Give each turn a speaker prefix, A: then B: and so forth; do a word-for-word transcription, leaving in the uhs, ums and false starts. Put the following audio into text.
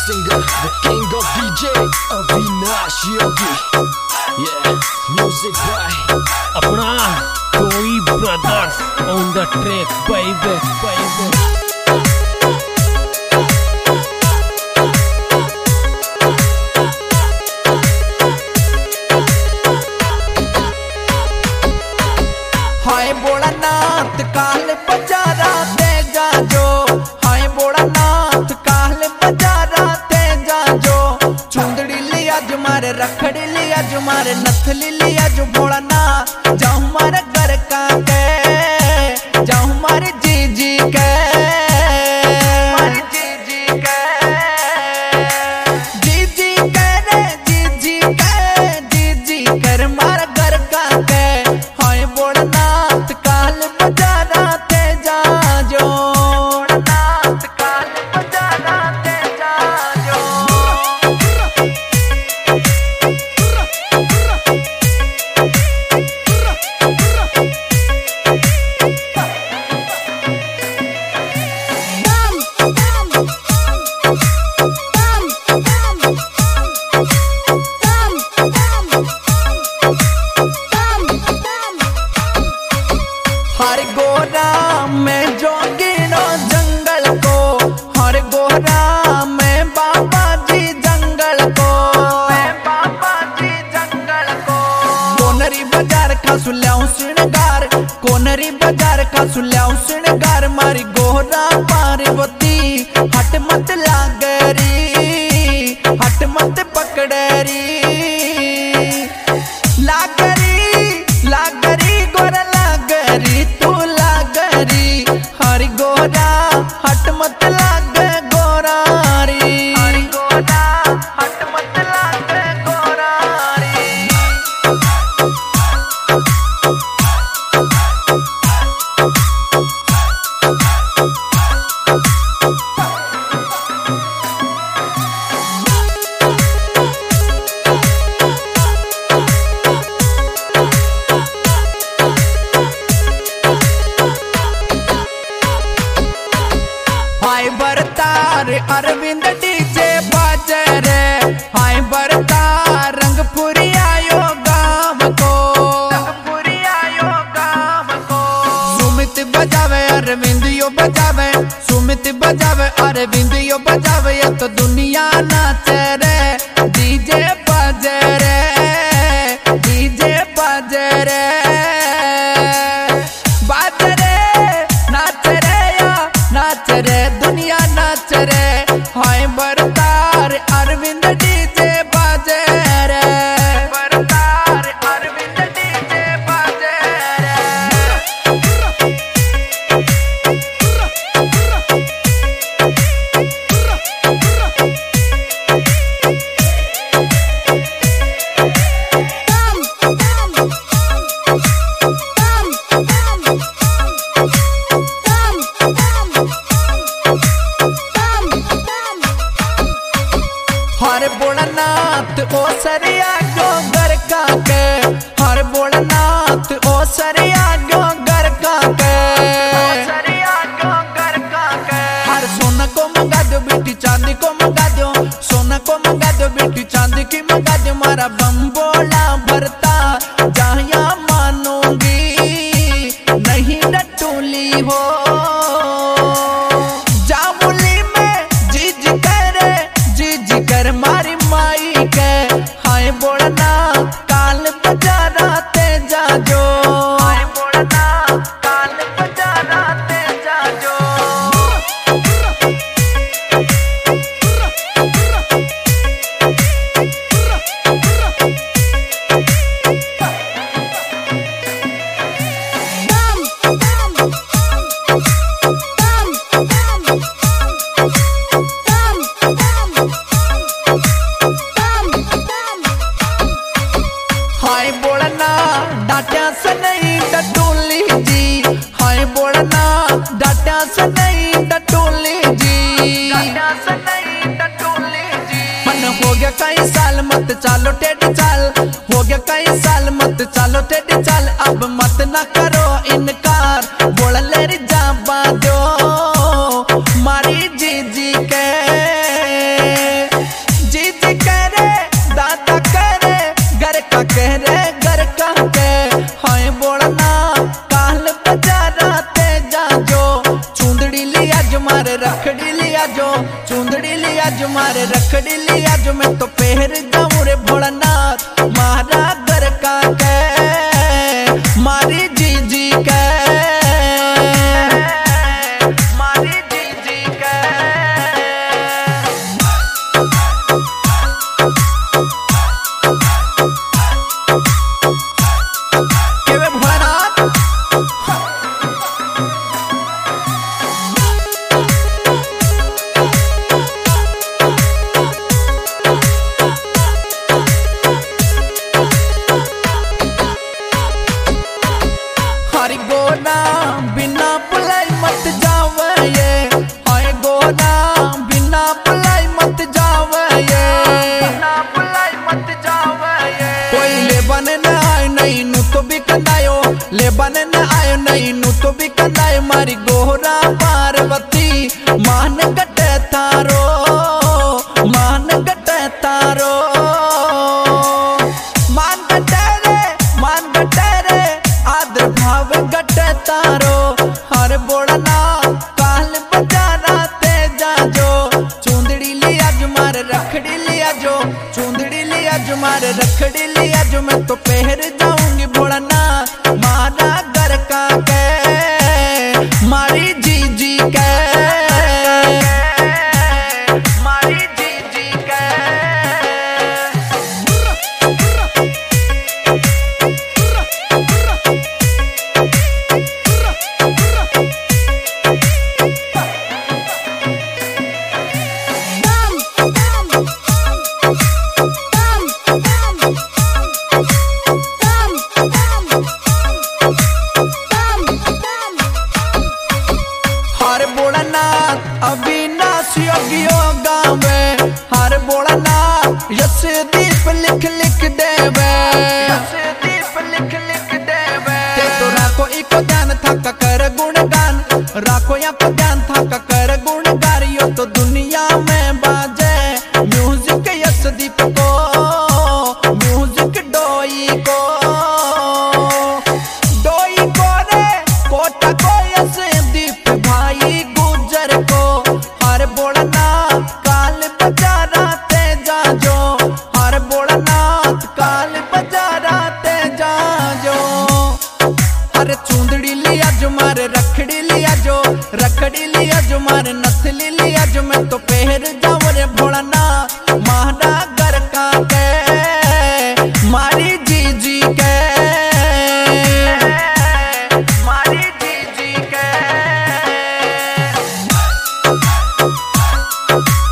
A: singer, the king of D J, Avinash Yogi. Yeah, music by
B: अपना कोई brothers on the track, baby, baby.
C: हाय भोलानाथ काल बजारा ते जाजो, हाय भोलानाथ काल बजारा ते जाजो। चुंदड़ी लिया जो मारे रखड़ी लिया जो मारे नथली लिया जो भोलानाथ। जाऊं मारे घर का के जाऊं मारे जीजी के जीजी के जीजी के रे जीजी के जीजी कर मारे घर का के। हाय भोलानाथ काल बजारा ते जाजो, भोलानाथ काल बजारा ते जाजो। हर गोरा में जोगिनो जंगल को, हर गोरा में बाबा जी जंगल को, मैं बाबा जी जंगल को। कोनरी बाजार का सुल्याऊं श्रृंगार, कोनरी बाजार का सुल्याऊं श्रृंगार। मारी गोरा पार्वती हट मत लागरी, हट मत पकड़री लागरी लागरी गोरा लागरी तू लागरी। हरि गोरा हट मत लाग गोरारी, हरि गोरा हट मत लाग गोरारी। हाय बरतार अरविंद डीजे बाजे रे, हाय बरतार रंगपुरी आयो गाँव को, रंगपुरी आयो गाँव को। सुमित बजावे अरविंद यो बजावे, सुमित बजावे अरविंद यो बजावे। ये तो दुनिया नाचे रे डीजे बाजे रे, डीजे बाजे रे बाजे रे नाच रे या नाच रे दुनिया नाच रे। हाय बरतार अरविंद डीजे बाजे रे, बरतार अरविंद डीजे बाजे रे। हर भोलानाथ ओ सरिया गो घर का के, हर भोलानाथ ओ सरिया गो घर का के, सरिया गो घर का के। हर सोना को मंगा दो बेटी चांदी को मंगा दो, सोना को मंगा दो बेटी चांदी की मंगा दो। मारा बम बोला भरता जहाँ मानूंगी नहीं डटूली हो। जामुली में जीज करे जीज कर मारी माई के। हाय भोलानाथ काल बजारा ते जाजो, हाय भोलानाथ काल बजारा ते जाजो। हाय भोलानाथ डाटा से नहीं डटोली जी, हाय भोलानाथ डाटा से नहीं डटोली जी, डाटा से नहीं डटोली जी। मन हो गया कई साल मत चालो टेढ़ी चाल, हो गया कई साल मत चालो टेढ़ी चाल। अब मत ना करो इनकार बोला लेरी जा बाजो मारी जीजी के। हर गोना बिना बुलाई मत जावे ये, हाय गोना बिना बुलाई मत जावे ये, बिना बुलाई मत जावे ये। कोई ले बने न आयो नहीं नू तो भी कंदायो, ले बने न आयो नहीं नू तो भी कंदायो। मारी गोरा पार्वती मान गटे तारो, मान गटे तारो, मान गटे रे, मान गटे रे, आदर भाव गटे तारो। हर बोलना काल बजाना ते जाजो, चूंदड़ी लिया जो मार रखड़ी लिया जो, चूंदड़ी लिया जो मार रखड़ी लिया जो। मैं तो पहर जाऊंगी बोलना मारा घर का के, मारी जी जी के, मारी जी जी के। हर बोलनाथ अविनाश योगियो गावे, हर बोलनाथ यशदीप लिख लिख देवे, यशदीप लिख लिख देवे। ते तो राखो इको ध्यान था कर गुणगान, राखो या को ध्यान था कर गुणगान। यो तो दुनिया में बाजे म्यूजिक यशदीप को, म्यूजिक डोई को, डोई को रे कोटा को यशदीप भाई गुजर को। हर बोलनाथ काल बजारा ते जाजो, हर बोलनाथ काल बजारा ते जाजो। हर चूंदड़ी लिया जो मारे रखड़ी लिया जो, रखड़ी लिया जो मारे नथली लिया जो। मैं तो पहर जाऊं रे भोलानाथ मारा घर का के, मारी जी जी के, मारी जी जी के।